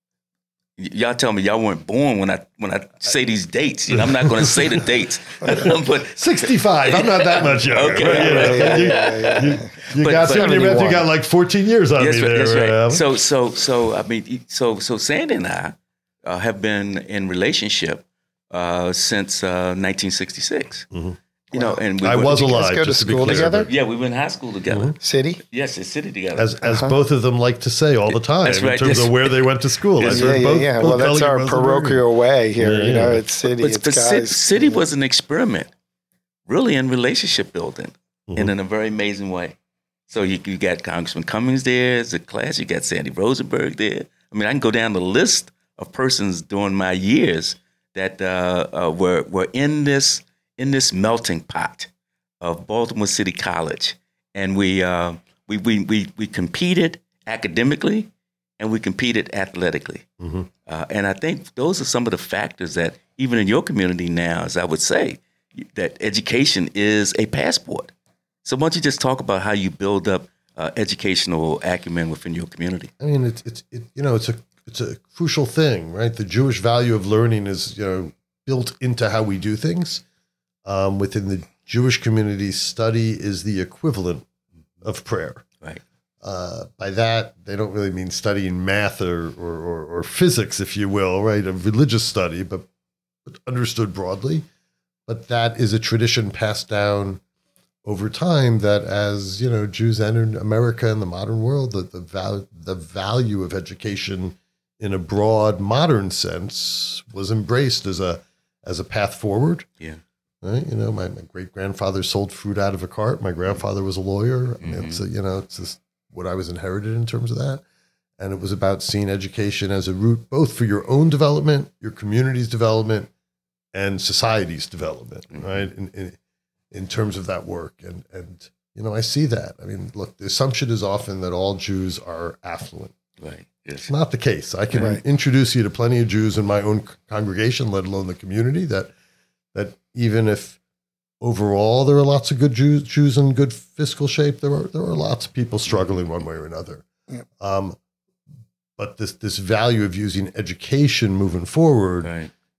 y- Y'all tell me y'all weren't born when I when I say these dates. You know, I'm not going to say the dates, but sixty-five. I'm not that much younger. Okay. but, you know, Yeah, you, yeah, yeah. you, you But- got but- some in your mouth, you seventy-one. got like fourteen years on That's me right. there. That's right. um, So, so, so, I mean, so, so Sandy and I uh, have been in relationship uh, since uh, nineteen sixty-six. Mhm. You know, and we I went- was Did you guys alive. go to just to be school clear, together? but Yeah, we went to high school together. City? Yes, in city together. As, as Uh-huh. both of them like to say all the time, That's in right. terms Yes. of where they went to school. Yes. I've Yeah, heard yeah, both- yeah. both Well, that's Delegate our Rosenberg. parochial way here. Yeah, You know, yeah. it's city. but, it's but guys. City, City was an experiment, really, in relationship building, Mhm. and in a very amazing way. So you, you got Congressman Cummings there as a class. You got Sandy Rosenberg there. I mean, I can go down the list of persons during my years that uh, uh, were were in this in this melting pot of Baltimore City College, and we uh, we, we we we competed academically, and we competed athletically. Mhm. Uh, and I think those are some of the factors that even in your community now, as I would say, that education is a passport. So why don't you just talk about how you build up uh, educational acumen within your community? I mean, it's it's it, you know, it's a it's a crucial thing, right? The Jewish value of learning is, you know, built into how we do things. Um, within the Jewish community, study is the equivalent of prayer. Right. Uh, by that, they don't really mean studying math or, or, or, or physics, if you will, right? A religious study, but, but understood broadly. But that is a tradition passed down over time that as, you know, Jews entered America and the modern world, that the, val- the value of education in a broad modern sense was embraced as a as a path forward. Yeah. Right? You know, my, my great grandfather sold fruit out of a cart. My grandfather was a lawyer. I mean, it's a, you know, it's just what I was inherited in terms of that. And it was about seeing education as a route both for your own development, your community's development, and society's development, Mhm. right? In, in in terms of that work. And and you know, I see that. I mean, look, the assumption is often that all Jews are affluent. Right. Yes. It's not the case. I can Right. introduce you to plenty of Jews in my own c- congregation, let alone the community, that that even if overall there are lots of good Jews, Jews in good fiscal shape, there are there are lots of people struggling one way or another. Yep. Um, but this this value of using education moving forward Right.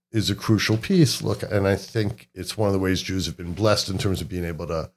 is a crucial piece. Look, and I think it's one of the ways Jews have been blessed in terms of being able to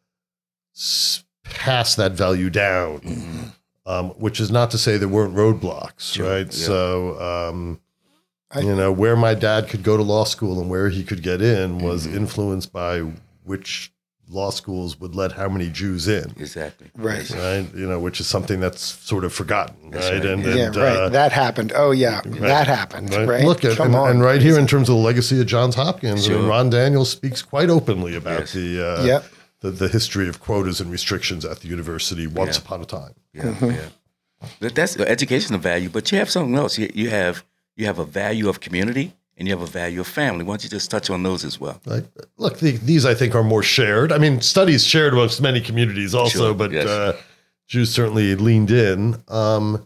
s- pass that value down, mm-hmm. um, which is not to say there weren't roadblocks, sure. right? Yeah. So, um, I, you know, where my dad could go to law school and where he could get in was mm-hmm. influenced by which law schools would let how many Jews in. Exactly. Right. Right. You know, which is something that's sort of forgotten. Right. right. And, yeah, and, right. Uh, that happened. Oh, yeah. Right. That happened. Right. right? Look, at, and, and right here in terms of the legacy of Johns Hopkins, sure. I mean, Ron Daniels speaks quite openly about yes. the, uh, yep. the the history of quotas and restrictions at the university once yeah. upon a time. Yeah. Mm-hmm. yeah. That's the educational value, but you have something else. You, you have you have a value of community. And you have a value of family. Why don't you just touch on those as well? Right. Look, the, these I think are more shared. I mean, studies shared amongst many communities also, sure. but yes. uh, Jews certainly leaned in. Um,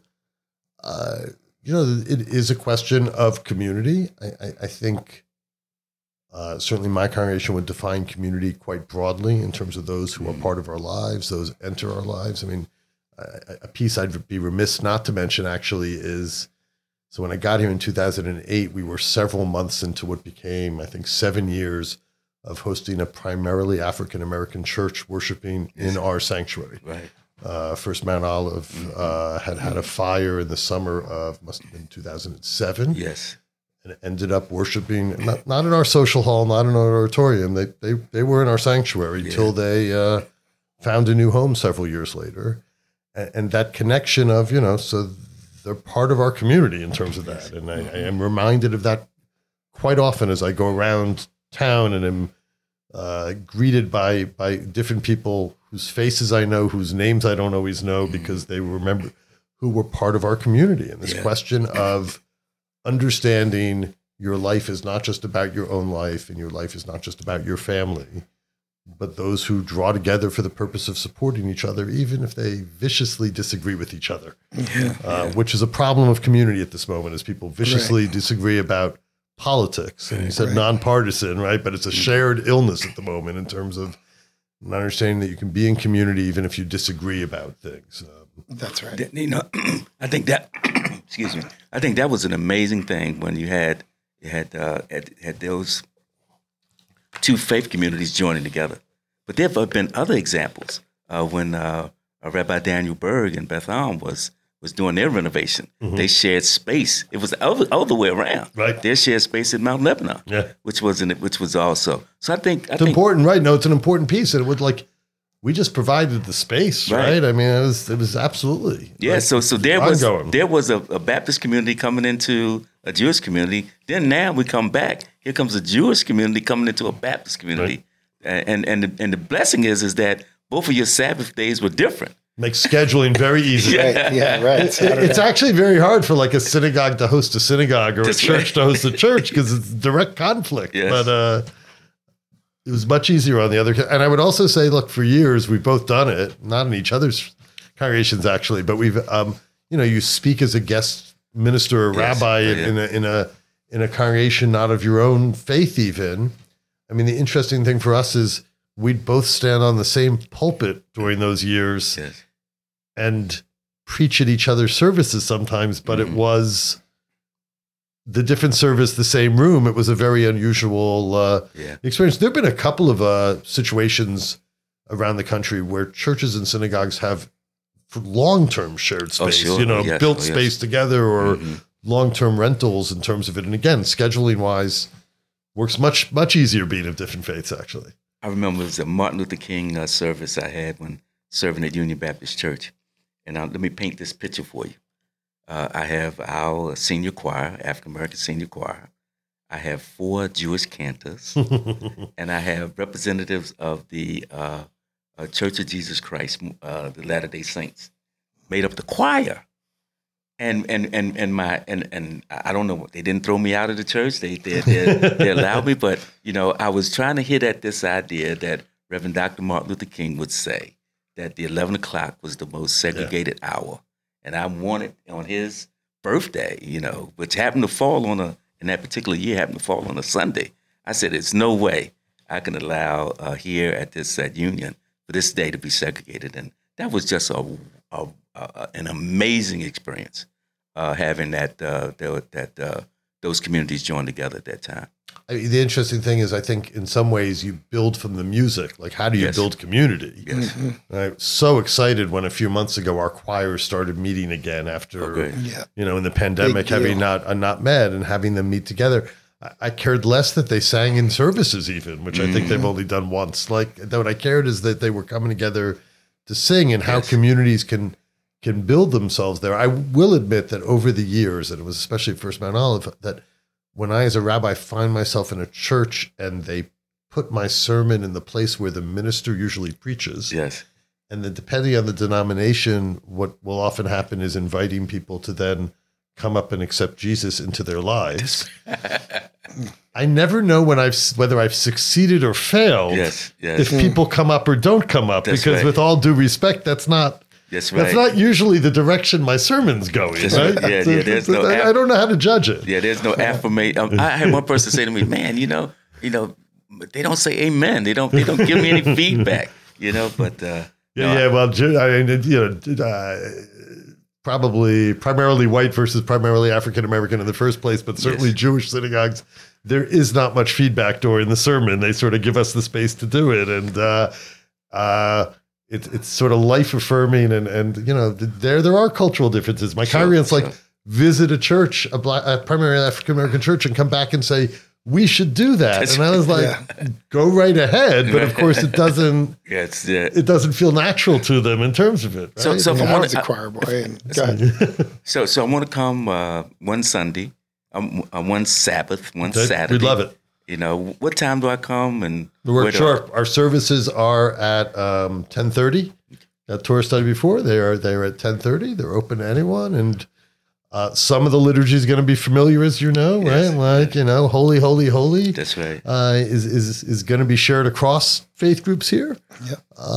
uh, you know, it is a question of community. I, I, I think uh, certainly my congregation would define community quite broadly in terms of those who mm-hmm. are part of our lives, those enter our lives. I mean, a, a piece I'd be remiss not to mention actually is, so when I got here in two thousand eight, we were several months into what became, I think, seven years of hosting a primarily African-American church worshiping in our sanctuary. Right. Uh, First Mount Olive mm-hmm. uh, had had a fire in the summer of, must have been two thousand seven. Yes. And ended up worshiping, not, not in our social hall, not in our auditorium. They they, they were in our sanctuary yeah. until they uh, found a new home several years later. And, and that connection of, you know, so they're part of our community in terms of that. And I, I am reminded of that quite often as I go around town and am uh, greeted by by different people whose faces I know, whose names I don't always know because they remember who were part of our community. And this yeah. question of understanding your life is not just about your own life and your life is not just about your family, but those who draw together for the purpose of supporting each other, even if they viciously disagree with each other, yeah, uh, yeah. which is a problem of community at this moment, as people viciously right. disagree about politics. And you said right. nonpartisan, right? But it's a shared illness at the moment in terms of not understanding that you can be in community even if you disagree about things. Um, That's right. You know, I think that, excuse me, I think that was an amazing thing when you had you had uh, had, had those two faith communities joining together. But there have been other examples uh, when uh, Rabbi Daniel Berg in Beth Elm was was doing their renovation. Mm-hmm. They shared space. It was the other, other way around. Right. They shared space in Mount Lebanon, yeah. which was in it, which was also. So I think I it's think, important, right? No, it's an important piece, and it would like we just provided the space, right? right? I mean, it was it was absolutely yeah. like, so so there was ongoing. there was a, a Baptist community coming into a Jewish community. Then now we come back. Here comes a Jewish community coming into a Baptist community, right. and and the, and the blessing is is that both of your Sabbath days were different. Makes scheduling very easy. yeah. Right, yeah, right. It, it's actually very hard for like a synagogue to host a synagogue or That's a church right. to host a church because it's direct conflict. Yes. But uh, it was much easier on the other. And I would also say, look, for years we've both done it, not in each other's congregations actually, but we've, um, you know, you speak as a guest minister or yes. rabbi yeah. in a in a in a congregation not of your own faith. Even, I mean, the interesting thing for us is we'd both stand on the same pulpit during those years yes. and preach at each other's services sometimes, but mm-hmm. it was the different service, the same room. It was a very unusual uh, yeah. experience. There have been a couple of uh, situations around the country where churches and synagogues have long-term shared space, oh, sure. you know, oh, yes. built oh, yes. space together or mm-hmm. long-term rentals in terms of it. And again, scheduling wise works much, much easier being of different faiths actually. I remember it was a Martin Luther King uh, service I had when serving at Union Baptist Church. And uh, let me paint this picture for you. Uh, I have our senior choir, African-American senior choir. I have four Jewish cantors. And I have representatives of the uh, uh, Church of Jesus Christ, uh, the Latter-day Saints, made up the choir. And and and and my and and I don't know, they didn't throw me out of the church. They they they, they allowed me, but you know, I was trying to hit at this idea that Reverend Doctor Martin Luther King would say that the eleven o'clock was the most segregated yeah. hour, and I wanted on his birthday, you know, which happened to fall on a in that particular year happened to fall on a Sunday. I said, "There's no way I can allow uh, here at this at Union for this day to be segregated," and that was just a, a, a an amazing experience. Uh, having that uh, that, that uh, those communities joined together at that time. I mean, the interesting thing is, I think in some ways you build from the music. Like, how do you Yes. build community? Yes. Mm-hmm. I was so excited when a few months ago our choir started meeting again after, Oh, great. Yeah. you know, in the pandemic, Big deal. having not uh, not met and having them meet together. I, I cared less that they sang in services, even, which I think they've only done once. Like, what I cared is that they were coming together to sing, and how Yes. communities can can build themselves there. I will admit that over the years, and it was especially at First Mount Olive, that when I, as a rabbi, find myself in a church and they put my sermon in the place where the minister usually preaches, Yes. and then depending on the denomination, what will often happen is inviting people to then come up and accept Jesus into their lives. I never know when I've whether I've succeeded or failed. Yes. Yes. If people come up or don't come up, That's because right. with all due respect, that's not That's right. that's not usually the direction my sermon's going. That's Right? right. Yeah, yeah, there's no I, app- I don't know how to judge it. Yeah, there's no affirmation. Um, I had one person say to me, "Man, you know, you know, they don't say amen. They don't. They don't give me any feedback. You know." But uh, Yeah, no, yeah. Well, Ju- I mean, you know, uh, probably primarily white versus primarily African American in the first place, but certainly Yes. Jewish synagogues, there is not much feedback during the sermon. They sort of give us the space to do it, and uh, uh, it's it's sort of life affirming. And and you know, th- there there are cultural differences. My Sure, congregants sure. like visit a church, a, black, a primarily African American church, and come back and say, we should do that. That's and I was like, Yeah. go right ahead. But of course, it doesn't. yeah, it's uh, It doesn't feel natural to them in terms of it. Right? So- so Yeah, from I one- was a choir boy. And go ahead. so. So I'm going to come uh, one Sunday, um, uh, one Sabbath, one That- Saturday. we love it. You know, what time do I come? And We're where do sure our services are at um, ten thirty. At Torah study before they are they are at ten thirty. They're open to anyone, and uh, some of the liturgy is going to be familiar, as you know, Yes. right? Like you know, holy, holy, holy. That's right. Uh, is is is going to be shared across faith groups here. Yep.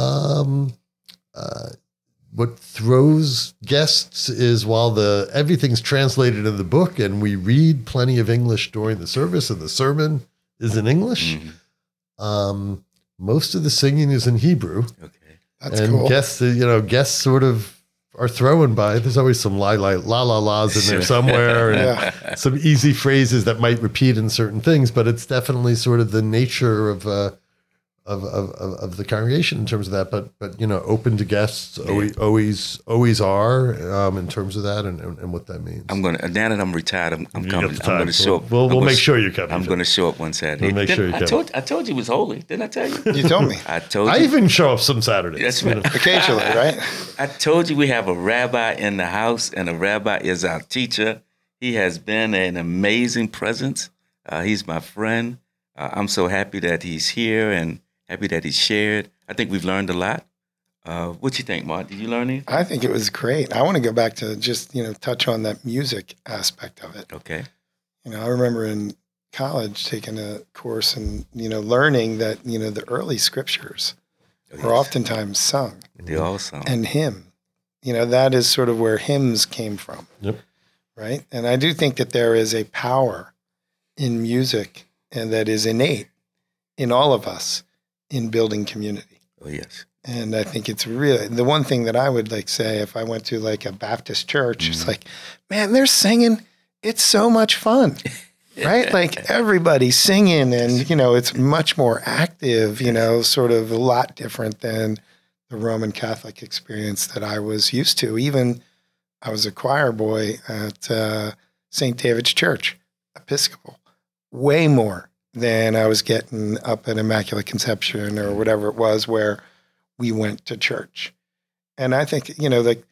Um, uh, what throws guests is while the everything's translated in the book, and we read plenty of English during the service, and the sermon is in English. Mhm. Um, most of the singing is in Hebrew, Okay. That's and cool. guests, uh, you know, guests sort of are thrown by. There's always some la la la la la's in there somewhere, and Yeah. some easy phrases that might repeat in certain things, but it's definitely sort of the nature of uh, of, of of of the congregation in terms of that. But but you know, open to guests always always, always are um, in terms of that and, and, and what that means. I'm going to, now that I'm retired, I'm, I'm You coming. got the I'm time. going to show up. We'll, I'm we'll gonna make sh- sure you come. I'm going to show up one Saturday. We'll make Didn't- sure you I come. told, I told you it was holy. Didn't I tell you? You told me. I told I you. even show up some Saturdays. That's you right. know. Occasionally, right? I told you we have a rabbi in the house, and a rabbi is our teacher. He has been an amazing presence. Uh, he's my friend. Uh, I'm so happy that he's here and happy that he shared. I think we've learned a lot. Uh, what you think, Mark? Did you learn anything? I think it was great. I want to go back to just, you know, touch on that music aspect of it. Okay. You know, I remember in college taking a course and, you know, learning that, you know, the early scriptures Oh, were yes. oftentimes sung They all sound. and hymn. You know, that is sort of where hymns came from. Yep. Right. And I do think that there is a power in music and that is innate in all of us in building community. Oh, yes. And I think it's really the one thing that I would like say if I went to like a Baptist church, it's Mhm. like, man, they're singing. It's so much fun, right? Like everybody's singing and, you know, it's much more active, you know, sort of a lot different than the Roman Catholic experience that I was used to. Even I was a choir boy at uh, Saint David's Church, Episcopal, way more than I was getting up at Immaculate Conception or whatever it was where we went to church. And I think, you know, like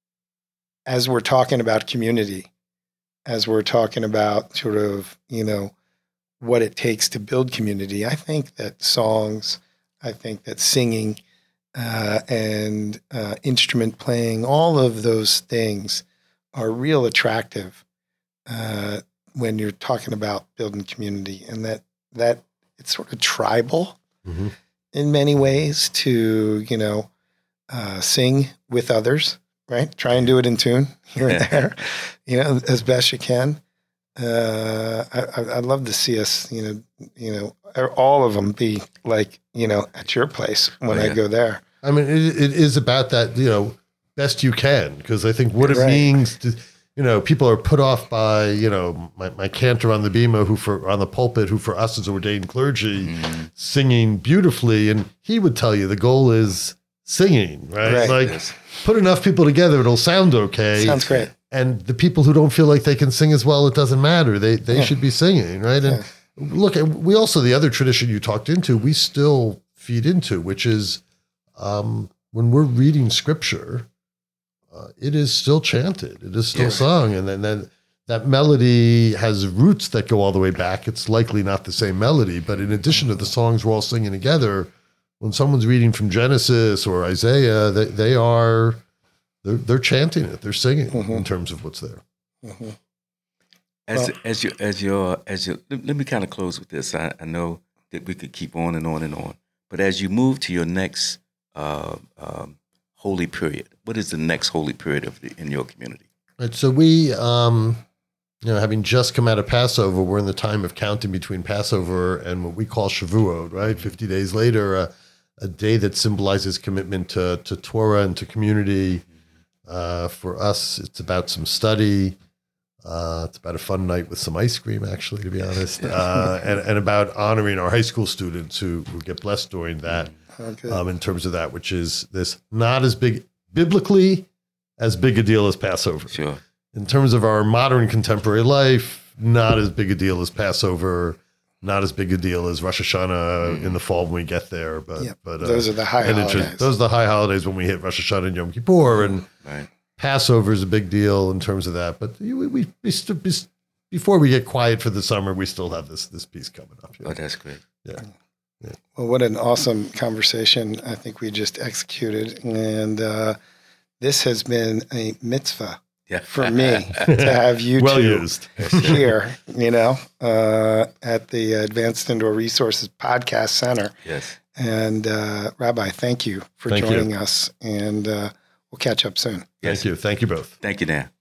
as we're talking about community, as we're talking about sort of, you know, what it takes to build community, I think that songs, I think that singing uh, and uh, instrument playing, all of those things are real attractive uh, when you're talking about building community, and that that it's sort of tribal Mhm. in many ways to, you know, uh, sing with others, right? Try and do it in tune here and there, you know, as best you can. Uh, I, I- I'd love to see us, you know, you know, all of them be like, you know, at your place when Oh, I yeah. go there. I mean, it, it is about that, you know, best you can, because I think what it Right. means to, you know, people are put off by, you know, my, my cantor on the bema who for on the pulpit, who for us is ordained clergy, mm-hmm. singing beautifully. And he would tell you the goal is singing, right? right. Like yes. put enough people together, it'll sound okay. Sounds great. And the people who don't feel like they can sing as well, it doesn't matter. They they yeah. should be singing, right? And yeah. look, we also, the other tradition you talked into, we still feed into, which is um, when we're reading scripture, Uh, it is still chanted. It is still yeah. sung. And then, then that melody has roots that go all the way back. It's likely not the same melody, but in addition to the songs we're all singing together, when someone's reading from Genesis or Isaiah, they, they are, they're, they're chanting it. They're singing mm-hmm. in terms of what's there. Mm-hmm. As, well, as you, as your, as your, let me kind of close with this. I, I know that we could keep on and on and on, but as you move to your next, uh, um, holy period. What is the next holy period of the, in your community? Right. So we, um, you know, having just come out of Passover, we're in the time of counting between Passover and what we call Shavuot, right? fifty days later, uh, a day that symbolizes commitment to, to Torah and to community. Uh, for us, it's about some study. Uh, it's about a fun night with some ice cream, actually, to be honest, uh, and, and about honoring our high school students who, who get blessed during that. Okay. Um, in terms of that, which is this not as big, biblically, as big a deal as Passover. Sure. In terms of our modern contemporary life, not as big a deal as Passover, not as big a deal as Rosh Hashanah mm. in the fall when we get there. But, yep. but uh, those are the high holidays. Those are the high holidays when we hit Rosh Hashanah and Yom Kippur, and right. Passover is a big deal in terms of that. But we, we, we st- before we get quiet for the summer, we still have this this piece coming up. Oh, that's great. Yeah. Yeah. Well, what an awesome conversation I think we just executed. And uh, this has been a mitzvah yeah. for me to have you well two used. here, you know, uh, at the Advanced Indoor Resources Podcast Center. Yes. And uh, Rabbi, thank you for thank joining you. us. And uh, we'll catch up soon. Yes. Thank you. Thank you both. Thank you, Dan.